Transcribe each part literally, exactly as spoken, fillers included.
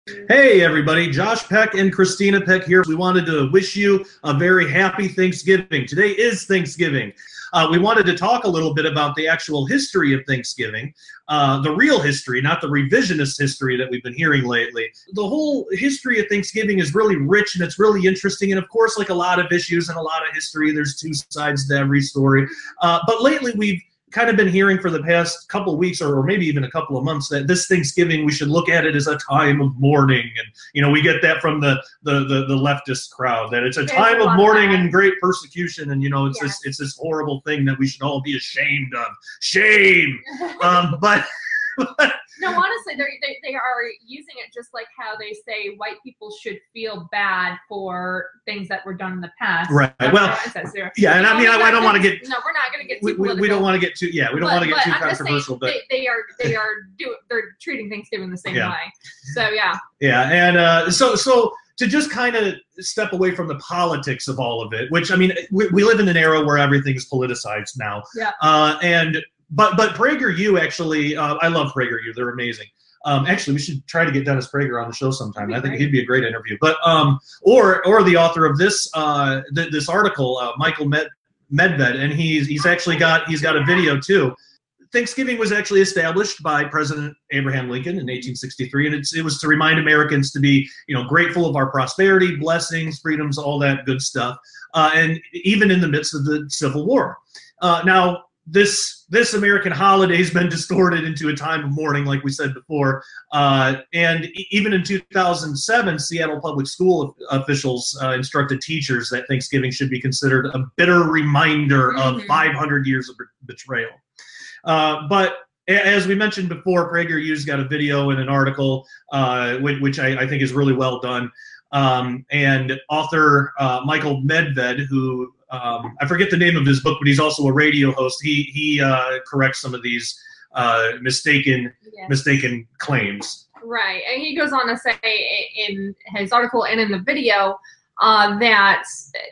Hey everybody, Josh Peck and Christina Peck here. We wanted to wish you a very happy Thanksgiving. Today is Thanksgiving. Uh, we wanted to talk a little bit about the actual history of Thanksgiving, uh, the real history, not the revisionist history that we've been hearing lately. The whole history of Thanksgiving is really rich and it's really interesting. And of course, like a lot of issues and a lot of history, there's two sides to every story. Uh, but lately we've kind of been hearing for the past couple of weeks or, or maybe even a couple of months that this Thanksgiving we should look at it as a time of mourning. And you know, we get that from the the the, the leftist crowd, that it's a There's time a of lot mourning of and great persecution, and you know, it's Yeah. this it's this horrible thing that we should all be ashamed of. Shame. um, but No, honestly, they they they are using it just like how they say white people should feel bad for things that were done in the past. Right. That's Well, what it says there. yeah, and I mean, I, I don't We're want to not get gonna- No, we're not going to get too we, we, political. we don't want to get too yeah we don't but, want to get but too I'm just controversial, saying, but they, they are they are do they're treating Thanksgiving the same Yeah. way. So yeah. Yeah, and uh, so so to just kind of step away from the politics of all of it, which I mean, we, we live in an era where everything's politicized now. Yeah. Uh, and but but PragerU actually, uh, I love PragerU; they're amazing. Um, actually, we should try to get Dennis Prager on the show sometime. I think great. he'd be a great interview. But um, or or the author of this uh, th- this article, uh, Michael Med- Medved, and he's he's actually got he's got a video too. Thanksgiving was actually established by President Abraham Lincoln in eighteen sixty-three, and it's, it was to remind Americans to be, you know, grateful of our prosperity, blessings, freedoms, all that good stuff, uh, and even in the midst of the Civil War. Uh, now, this this American holiday has been distorted into a time of mourning, like we said before, uh, and e- even in two thousand seven, Seattle Public School officials uh, instructed teachers that Thanksgiving should be considered a bitter reminder of Mhm. five hundred years of betrayal. Uh, but as we mentioned before, PragerU's got a video and an article, uh, which, which I, I think is really well done. Um, and author uh, Michael Medved, who um, I forget the name of his book, but he's also a radio host. He he uh, corrects some of these uh, mistaken Yes. mistaken claims. Right, and he goes on to say in his article and in the video uh, that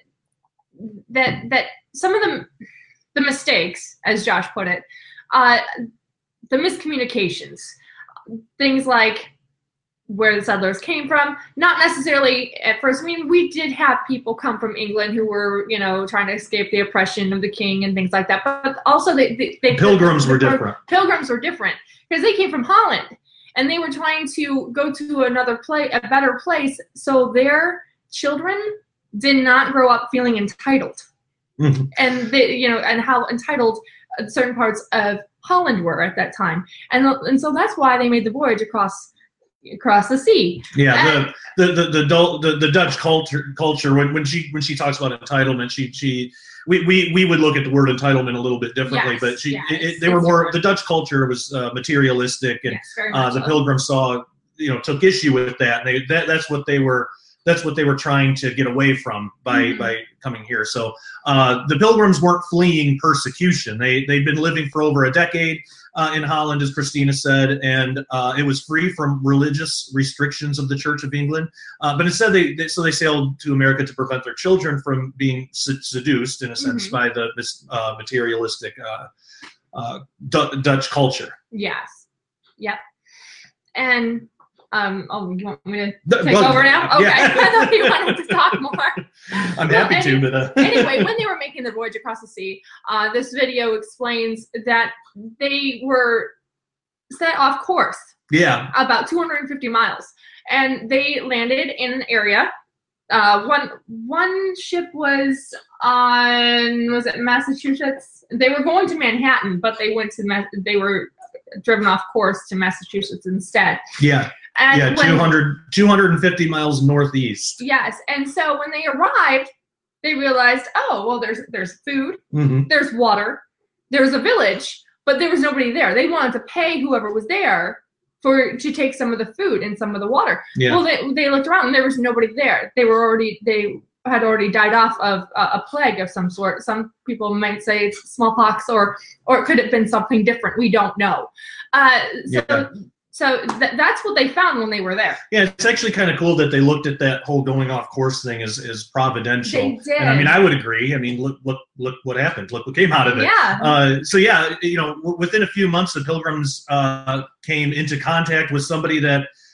that that some of the the mistakes, as Josh put it, uh, the miscommunications, things like where the settlers came from, not necessarily at first. I mean, we did have people come from England who were, you know, trying to escape the oppression of the king and things like that. But also, they, they, they Pilgrims the, were the, different. Pilgrims were different because they came from Holland and they were trying to go to another place, a better place, so their children did not grow up feeling entitled. Mm-hmm. And they, you know, and how entitled certain parts of Holland were at that time, and and so that's why they made the voyage across across the sea. Yeah, the the the the, Dul- the, the Dutch culture culture when, when she when she talks about entitlement, she she we, we, we would look at the word entitlement a little bit differently, Yes, but she yes, it, it, they were it's more different. the Dutch culture was uh, materialistic, and Yes, very uh, much the so. Pilgrims saw you know took issue with that. And they that that's what they were that's what they were trying to get away from by Mhm. by coming here. So uh, the Pilgrims weren't fleeing persecution. They they'd been living for over a decade uh, in Holland, as Christina said, and uh, it was free from religious restrictions of the Church of England. Uh, but instead, they, they so they sailed to America to prevent their children from being sed- seduced, in a sense, Mhm. by the this uh, materialistic uh, uh, D- Dutch culture. Yes. Yep. And um, oh, you want me to The- take well, over now? Okay. yeah. I thought you wanted to talk more. I'm Well, happy any- to, but uh, Anyway, when they were making the voyage across the sea, uh, this video explains that they were set off course yeah, about two hundred fifty miles, and they landed in an area. Uh, one one ship was on was it Massachusetts? They were going to Manhattan, but they went to Ma- they were driven off course to Massachusetts instead. yeah, And yeah, when, two hundred, two hundred fifty miles northeast. Yes, and so when they arrived, they realized, oh well, there's there's food, Mm-hmm. there's water, there's a village, but there was nobody there. They wanted to pay whoever was there for to take some of the food and some of the water. Yeah. Well, they they looked around and there was nobody there. They were already they had already died off of a, a plague of some sort. Some people might say it's smallpox, or or it could have been something different. We don't know. Uh, so Yeah. so th- that's what they found when they were there. Yeah, it's actually kind of cool that they looked at that whole going off course thing as, as providential. They did. And I mean, I would agree. I mean, look, look, look what happened. Look what came out of it. Yeah. Uh, so yeah, you know, w- within a few months, the Pilgrims uh, came into contact with somebody that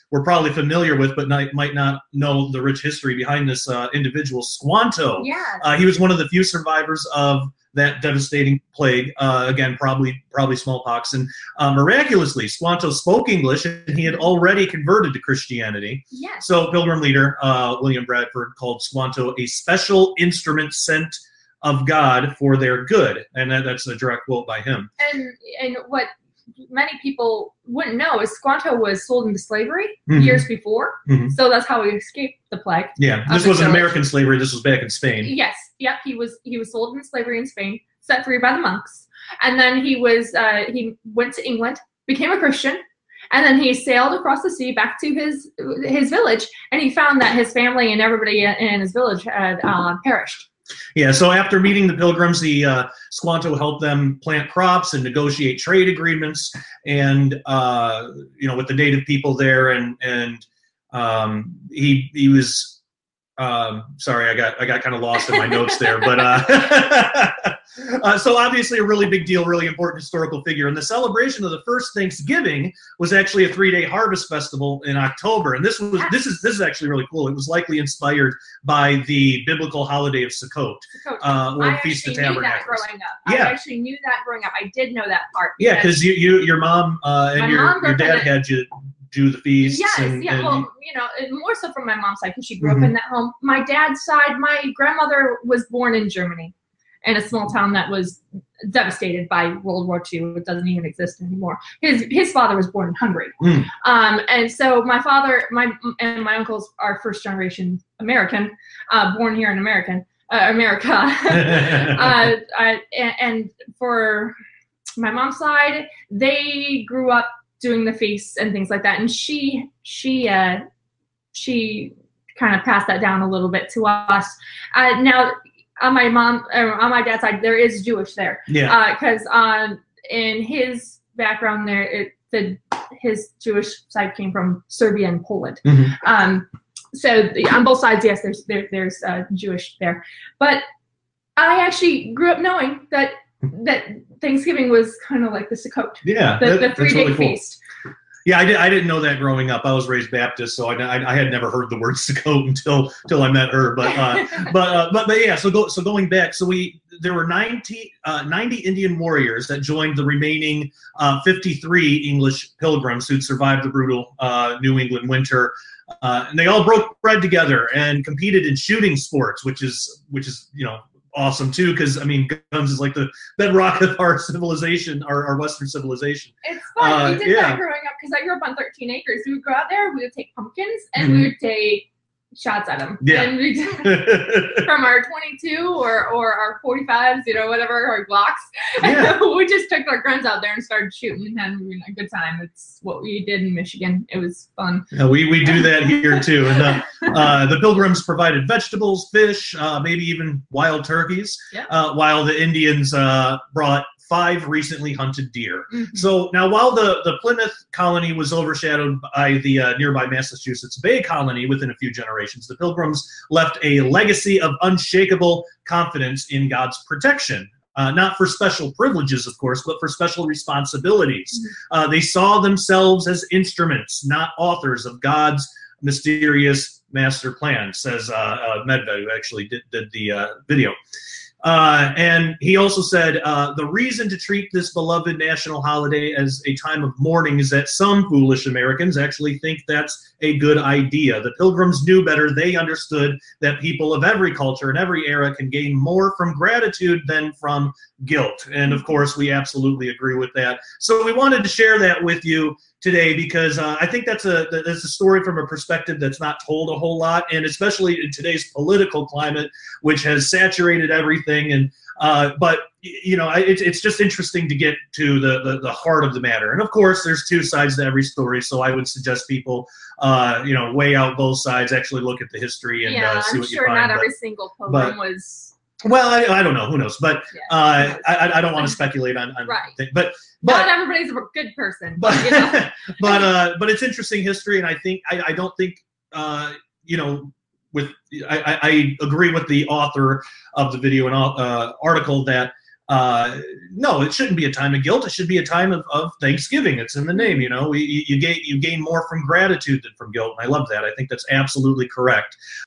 we're probably familiar with, but not, might not know the rich history behind this uh, individual, Squanto. Yeah. Uh, he was one of the few survivors of that devastating plague. Uh, again, probably probably smallpox. And uh, miraculously, Squanto spoke English, and he had already converted to Christianity. Yes. So Pilgrim leader uh, William Bradford called Squanto a special instrument sent of God for their good. And that, that's a direct quote by him. And and what many people wouldn't know is Squanto was sold into slavery mm-hmm. years before. Mm-hmm. So that's how he escaped the plague. Yeah, this wasn't American slavery. This was back in Spain. Yes. Yep. He was he was sold into slavery in Spain, set free by the monks. And then he was uh, he went to England, became a Christian, and then he sailed across the sea back to his his village, and he found that his family and everybody in his village had uh, perished. Yeah, so after meeting the Pilgrims, the uh, Squanto helped them plant crops and negotiate trade agreements, and uh, you know, with the native people there, and and um, he he was um, sorry, I got I got kind of lost in my notes there, but uh, uh, so obviously a really big deal, really important historical figure. And the celebration of the first Thanksgiving was actually a three-day harvest festival in October, and this was this is this is actually really cool. It was likely inspired by the biblical holiday of Sukkot, Sukkot. uh, or I Feast of actually knew that Tabernacles. growing up. Yeah. I actually knew that growing up. I did know that part. Yeah, because you, you your mom uh, and My your mom grew your up in dad a- had you do the feasts. Yes, and, yeah. and Well, you know, and more so from my mom's side because she grew Mhm. up in that home. My dad's side, my grandmother was born in Germany, in a small town that was devastated by World War Two. It doesn't even exist anymore. His his father was born in Hungary, Mm. um, and so my father, my and my uncles are first generation American, uh, born here in American uh, America. uh, I, and for my mom's side, they grew up doing the feasts and things like that, and she she uh, she kind of passed that down a little bit to us. Uh, now, on my mom, uh, on my dad's side, there is Jewish there, yeah. because uh, um, in his background there, it, the his Jewish side came from Serbia and Poland. Mhm. Um, so the, on both sides, yes, there's there, there's uh, Jewish there, but I actually grew up knowing that that Thanksgiving was kind of like the Sukkot, Yeah, the, that- the that's three day really cool. feast. Yeah, I, did, I didn't know that growing up. I was raised Baptist, so I, I, I had never heard the word Sukkot until until I met her. But uh, but, uh, but but yeah, so go so going back, so we there were ninety, uh, ninety Indian warriors that joined the remaining uh, fifty-three English pilgrims who'd survived the brutal uh, New England winter. Uh, and they all broke bread together and competed in shooting sports, which is which is you know awesome too, because I mean guns is like the bedrock of our civilization, our, our Western civilization. It's fun. Uh, we did yeah. that growing up because I grew up on thirteen acres. We would go out there, we would take pumpkins, and Mhm. we would take shots at them. Yeah. And we from our twenty-two or, or our forty-fives, you know, whatever, our Glocks. Yeah. We just took our guns out there and started shooting and having a good time. It's what we did in Michigan. It was fun. Yeah, we, we do that here too. And uh, uh, the Pilgrims provided vegetables, fish, uh, maybe even wild turkeys, Yeah. uh, while the Indians uh, brought five recently hunted deer. Mhm. So now, while the, the Plymouth colony was overshadowed by the uh, nearby Massachusetts Bay colony within a few generations, the Pilgrims left a legacy of unshakable confidence in God's protection. Uh, not for special privileges, of course, but for special responsibilities. Mhm. Uh, they saw themselves as instruments, not authors of God's mysterious master plan, says uh, uh, Medved, who actually did, did the uh, video. Uh, and he also said, uh, the reason to treat this beloved national holiday as a time of mourning is that some foolish Americans actually think that's a good idea. The Pilgrims knew better. They understood that people of every culture and every era can gain more from gratitude than from guilt. And of course, we absolutely agree with that. So we wanted to share that with you today because uh, I think that's a that's a story from a perspective that's not told a whole lot, and especially in today's political climate, which has saturated everything. And uh, but you know, it's it's just interesting to get to the, the the heart of the matter. And of course, there's two sides to every story, so I would suggest people uh, you know weigh out both sides, actually look at the history and yeah, uh, see I'm what sure you find. not every But, single pilgrim but- was. well, I, I don't know, who knows, but Yeah. uh, I I don't want to speculate on, on Right. things. But Not but. everybody's a good person. But you know? but uh, but it's interesting history, and I think I, I don't think uh, you know with I, I I agree with the author of the video and uh, article that uh, no, it shouldn't be a time of guilt. It should be a time of, of thanksgiving. It's in the name, you know. You, you gain you gain more from gratitude than from guilt, and I love that. I think that's absolutely correct.